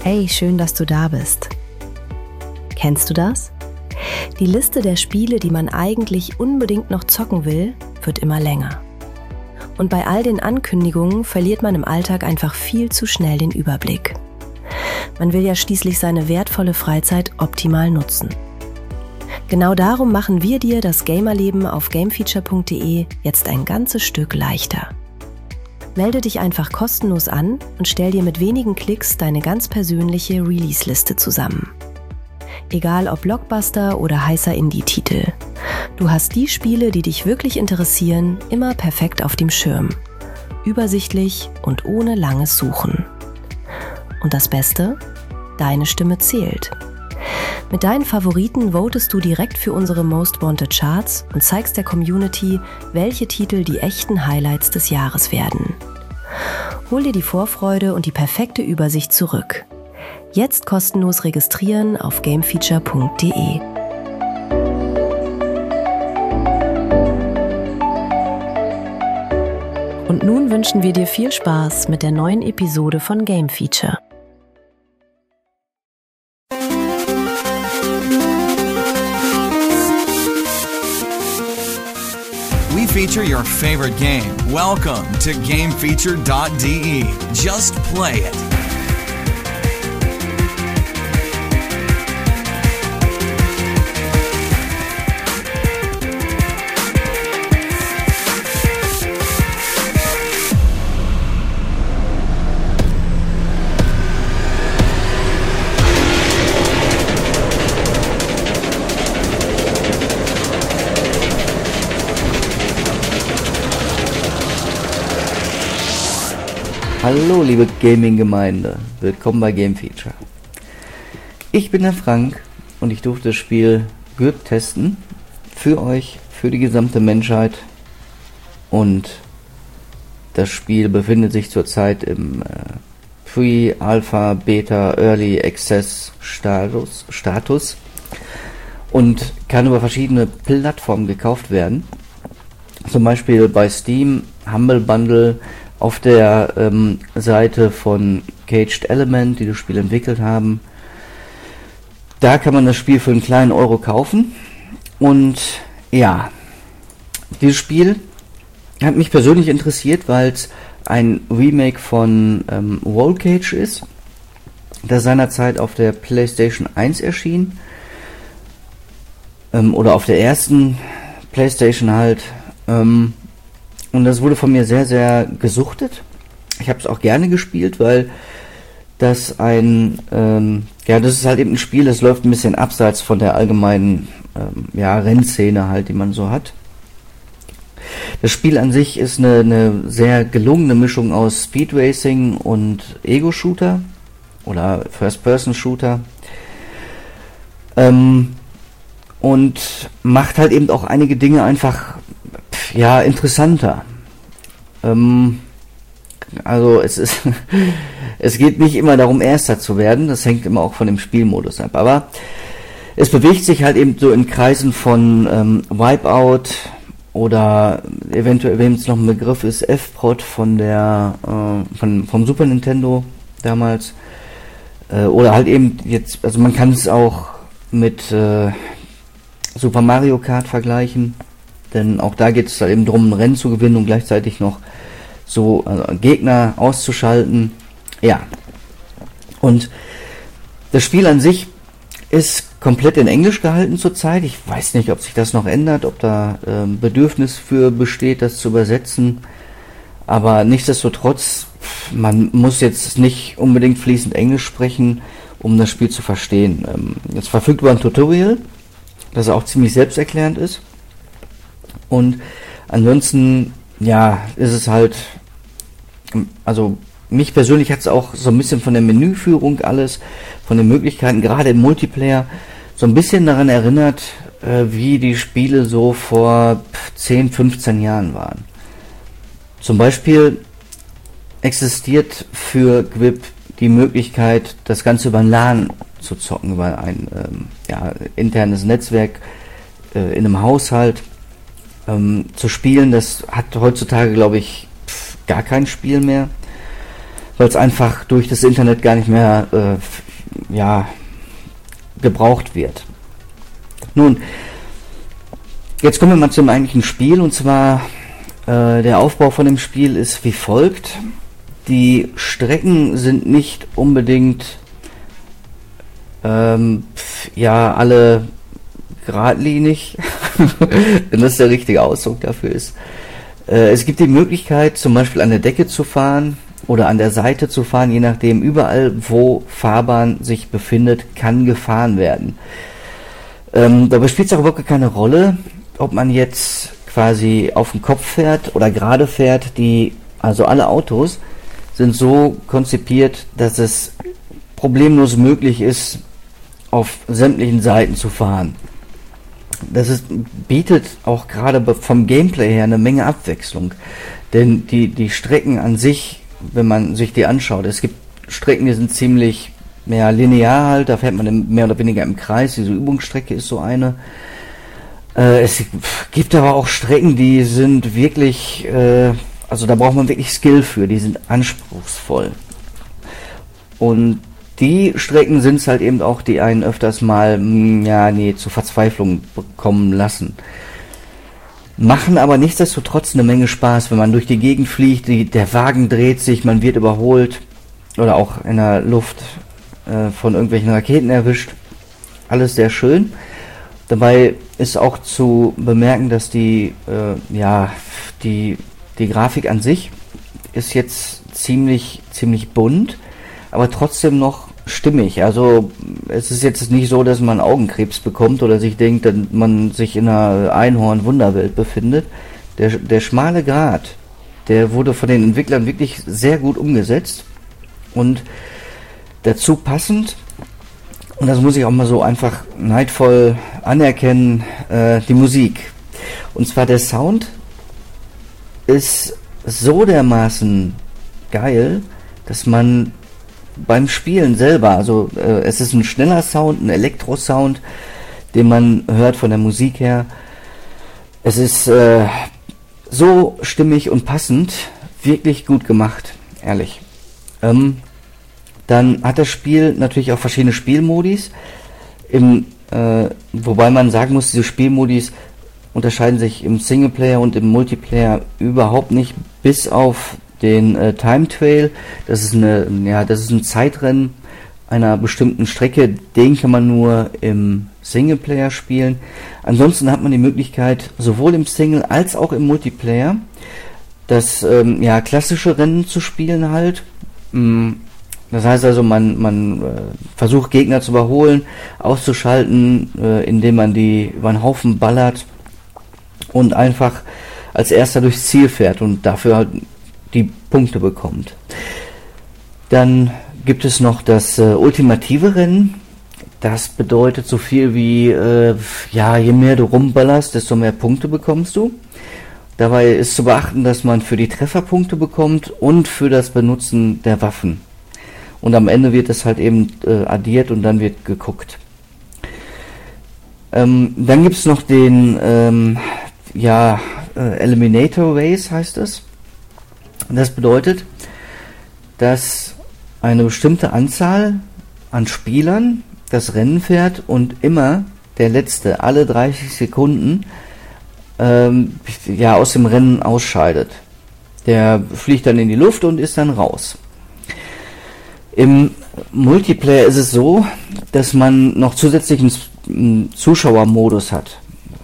Hey, schön, dass du da bist. Kennst du das? Die Liste der Spiele, die man eigentlich unbedingt noch zocken will, wird immer länger. Und bei all den Ankündigungen verliert man im Alltag einfach viel zu schnell den Überblick. Man will ja schließlich seine wertvolle Freizeit optimal nutzen. Genau darum machen wir dir das Gamerleben auf gamefeature.de jetzt ein ganzes Stück leichter. Melde dich einfach kostenlos an und stell dir mit wenigen Klicks deine ganz persönliche Release-Liste zusammen. Egal ob Blockbuster oder heißer Indie-Titel. Du hast die Spiele, die dich wirklich interessieren, immer perfekt auf dem Schirm. Übersichtlich und ohne langes Suchen. Und das Beste? Deine Stimme zählt. Mit deinen Favoriten votest du direkt für unsere Most Wanted Charts und zeigst der Community, welche Titel die echten Highlights des Jahres werden. Hol dir die Vorfreude und die perfekte Übersicht zurück. Jetzt kostenlos registrieren auf gamefeature.de. Und nun wünschen wir dir viel Spaß mit der neuen Episode von Game Feature. We feature your favorite game. Welcome to GameFeature.de. Just play it. Hallo liebe Gaming-Gemeinde, willkommen bei Game Feature. Ich bin der Frank und ich durfte das Spiel Gürk testen, für euch, für die gesamte Menschheit, und das Spiel befindet sich zurzeit im Pre, Alpha, Beta, Early Access Status und kann über verschiedene Plattformen gekauft werden, zum Beispiel bei Steam, Humble Bundle, auf der Seite von Caged Element, die das Spiel entwickelt haben. Da kann man das Spiel für einen kleinen Euro kaufen. Und ja, dieses Spiel hat mich persönlich interessiert, weil es ein Remake von Roll Cage ist, das seinerzeit auf der PlayStation 1 erschien. Oder auf der ersten PlayStation halt. Und das wurde von mir sehr, sehr gesuchtet. Ich habe es auch gerne gespielt, weil das das ist halt eben ein Spiel, das läuft ein bisschen abseits von der allgemeinen Rennszene halt, die man so hat. Das Spiel an sich ist eine sehr gelungene Mischung aus Speed Racing und Ego-Shooter oder First-Person-Shooter. Und macht halt eben auch einige Dinge einfach interessanter. Also es geht nicht immer darum, Erster zu werden, das hängt immer auch von dem Spielmodus ab, aber es bewegt sich halt eben so in Kreisen von Wipeout oder eventuell, wem es noch ein Begriff ist, F-Prod vom Super Nintendo damals, oder halt eben jetzt, also man kann es auch mit Super Mario Kart vergleichen. Denn auch da geht es halt eben darum, ein Rennen zu gewinnen und gleichzeitig noch so Gegner auszuschalten. Ja. Und das Spiel an sich ist komplett in Englisch gehalten zurzeit. Ich weiß nicht, ob sich das noch ändert, ob da Bedürfnis für besteht, das zu übersetzen. Aber nichtsdestotrotz, man muss jetzt nicht unbedingt fließend Englisch sprechen, um das Spiel zu verstehen. Es verfügt über ein Tutorial, das auch ziemlich selbsterklärend ist. Und ansonsten, ist es halt, also mich persönlich hat es auch so ein bisschen von der Menüführung alles, von den Möglichkeiten, gerade im Multiplayer, so ein bisschen daran erinnert, wie die Spiele so vor 10, 15 Jahren waren. Zum Beispiel existiert für GWIP die Möglichkeit, das Ganze über ein LAN zu zocken, über ein internes Netzwerk in einem Haushalt. Zu spielen, das hat heutzutage, glaube ich, gar kein Spiel mehr. weil es einfach durch das Internet gar nicht mehr gebraucht wird. Nun, jetzt kommen wir mal zum eigentlichen Spiel, und zwar der Aufbau von dem Spiel ist wie folgt. Die Strecken sind nicht unbedingt alle geradlinig, wenn das der richtige Ausdruck dafür ist. Es gibt die Möglichkeit, zum Beispiel an der Decke zu fahren oder an der Seite zu fahren, je nachdem. Überall, wo Fahrbahn sich befindet, kann gefahren werden. Dabei spielt es auch wirklich keine Rolle, ob man jetzt quasi auf dem Kopf fährt oder gerade fährt. Also alle Autos sind so konzipiert, dass es problemlos möglich ist, auf sämtlichen Seiten zu fahren. Das bietet auch gerade vom Gameplay her eine Menge Abwechslung. Denn die Strecken an sich, wenn man sich die anschaut, es gibt Strecken, die sind ziemlich linear halt, da fährt man mehr oder weniger im Kreis, diese Übungsstrecke ist so eine. Es gibt aber auch Strecken, die sind wirklich, da braucht man wirklich Skill für, die sind anspruchsvoll. Und die Strecken sind es halt eben auch, die einen öfters mal, zur Verzweiflung kommen lassen. Machen aber nichtsdestotrotz eine Menge Spaß, wenn man durch die Gegend fliegt, der Wagen dreht sich, man wird überholt oder auch in der Luft von irgendwelchen Raketen erwischt. Alles sehr schön. Dabei ist auch zu bemerken, dass die Grafik an sich ist jetzt ziemlich bunt, aber trotzdem noch stimmig. Also es ist jetzt nicht so, dass man Augenkrebs bekommt oder sich denkt, dass man sich in einer Einhorn-Wunderwelt befindet. Der schmale Grat, der wurde von den Entwicklern wirklich sehr gut umgesetzt und dazu passend, und das muss ich auch mal so einfach neidvoll anerkennen, die Musik. Und zwar der Sound ist so dermaßen geil, dass man beim Spielen selber, es ist ein schneller Sound, ein Elektro-Sound, den man hört von der Musik her. Es ist so stimmig und passend, wirklich gut gemacht, ehrlich. Dann hat das Spiel natürlich auch verschiedene Spielmodis, wobei man sagen muss, diese Spielmodis unterscheiden sich im Singleplayer und im Multiplayer überhaupt nicht, bis auf den Time Trail. Das ist ein Zeitrennen einer bestimmten Strecke, den kann man nur im Singleplayer spielen. Ansonsten hat man die Möglichkeit, sowohl im Single als auch im Multiplayer das klassische Rennen zu spielen halt. Das heißt also, man versucht Gegner zu überholen, auszuschalten, indem man die über einen Haufen ballert und einfach als erster durchs Ziel fährt und dafür halt die Punkte bekommt. Dann gibt es noch das ultimative Rennen. Das bedeutet so viel wie, je mehr du rumballerst, desto mehr Punkte bekommst du. Dabei ist zu beachten, dass man für die Treffer Punkte bekommt und für das Benutzen der Waffen. Und am Ende wird es halt eben addiert und dann wird geguckt. Dann gibt es noch den Eliminator Race heißt es. Das bedeutet, dass eine bestimmte Anzahl an Spielern das Rennen fährt und immer der Letzte alle 30 Sekunden aus dem Rennen ausscheidet. Der fliegt dann in die Luft und ist dann raus. Im Multiplayer ist es so, dass man noch zusätzlichen Zuschauermodus hat.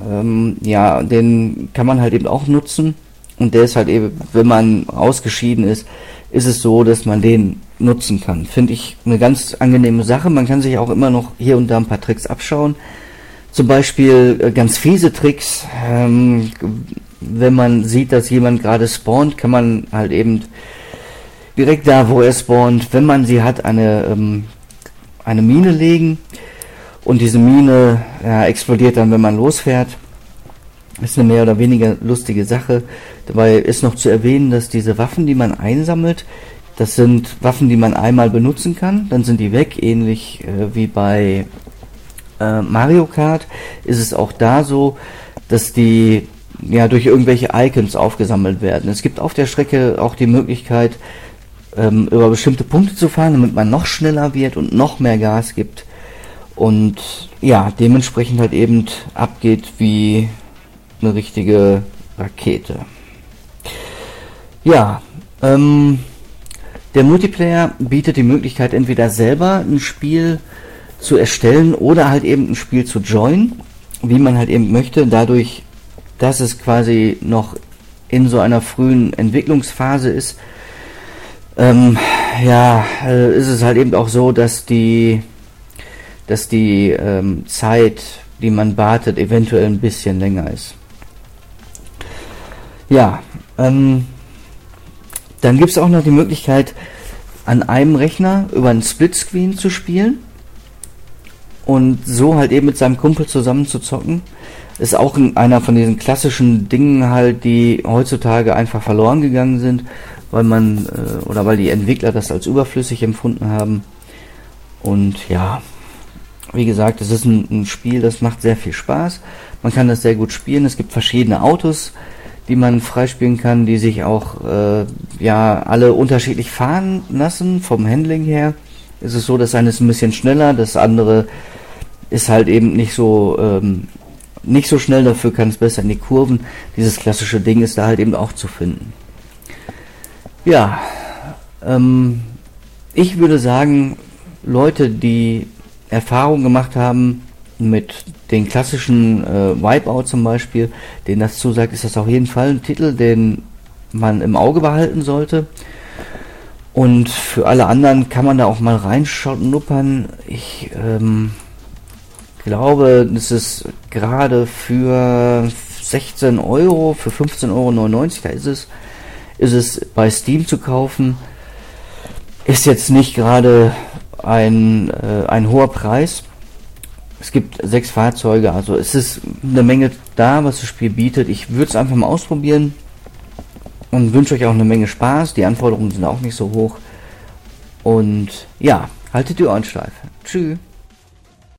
Den kann man halt eben auch nutzen. Und der ist halt eben, wenn man ausgeschieden ist es so, dass man den nutzen kann. Finde ich eine ganz angenehme Sache. Man kann sich auch immer noch hier und da ein paar Tricks abschauen. Zum Beispiel ganz fiese Tricks. Wenn man sieht, dass jemand gerade spawnt, kann man halt eben direkt da, wo er spawnt, wenn man sie hat, eine Mine legen. Und diese Mine explodiert dann, wenn man losfährt. Das ist eine mehr oder weniger lustige Sache. Dabei ist noch zu erwähnen, dass diese Waffen, die man einsammelt, das sind Waffen, die man einmal benutzen kann, dann sind die weg, ähnlich wie bei Mario Kart ist es auch da so, dass die durch irgendwelche Icons aufgesammelt werden. Es gibt auf der Strecke auch die Möglichkeit, über bestimmte Punkte zu fahren, damit man noch schneller wird und noch mehr Gas gibt und ja, dementsprechend halt eben abgeht wie eine richtige Rakete. Ja, der Multiplayer bietet die Möglichkeit, entweder selber ein Spiel zu erstellen oder halt eben ein Spiel zu joinen, wie man halt eben möchte, dadurch, dass es quasi noch in so einer frühen Entwicklungsphase ist, ist es halt eben auch so, dass die Zeit, die man wartet, eventuell ein bisschen länger ist. Ja, dann gibt es auch noch die Möglichkeit, an einem Rechner über einen Splitscreen zu spielen und so halt eben mit seinem Kumpel zusammen zu zocken. Ist auch einer von diesen klassischen Dingen halt, die heutzutage einfach verloren gegangen sind, weil die Entwickler das als überflüssig empfunden haben. Und ja, wie gesagt, es ist ein Spiel, das macht sehr viel Spaß. Man kann das sehr gut spielen. Es gibt verschiedene Autos, die man freispielen kann, die sich auch alle unterschiedlich fahren lassen. Vom Handling her ist es so, das eine ist ein bisschen schneller, das andere ist halt eben nicht so schnell, dafür kann es besser in die Kurven. Dieses klassische Ding ist da halt eben auch zu finden. Ja, ich würde sagen, Leute, die Erfahrung gemacht haben mit den klassischen Wipeout zum Beispiel, denen das zusagt, ist das auf jeden Fall ein Titel, den man im Auge behalten sollte. Und für alle anderen kann man da auch mal reinschnuppern. Ich glaube, das ist gerade für 16 Euro, für 15,99 Euro, da ist es bei Steam zu kaufen. Ist jetzt nicht gerade ein hoher Preis. Es gibt 6 Fahrzeuge, also es ist eine Menge da, was das Spiel bietet. Ich würde es einfach mal ausprobieren und wünsche euch auch eine Menge Spaß. Die Anforderungen sind auch nicht so hoch. Und ja, haltet die Ohren steif. Tschüss.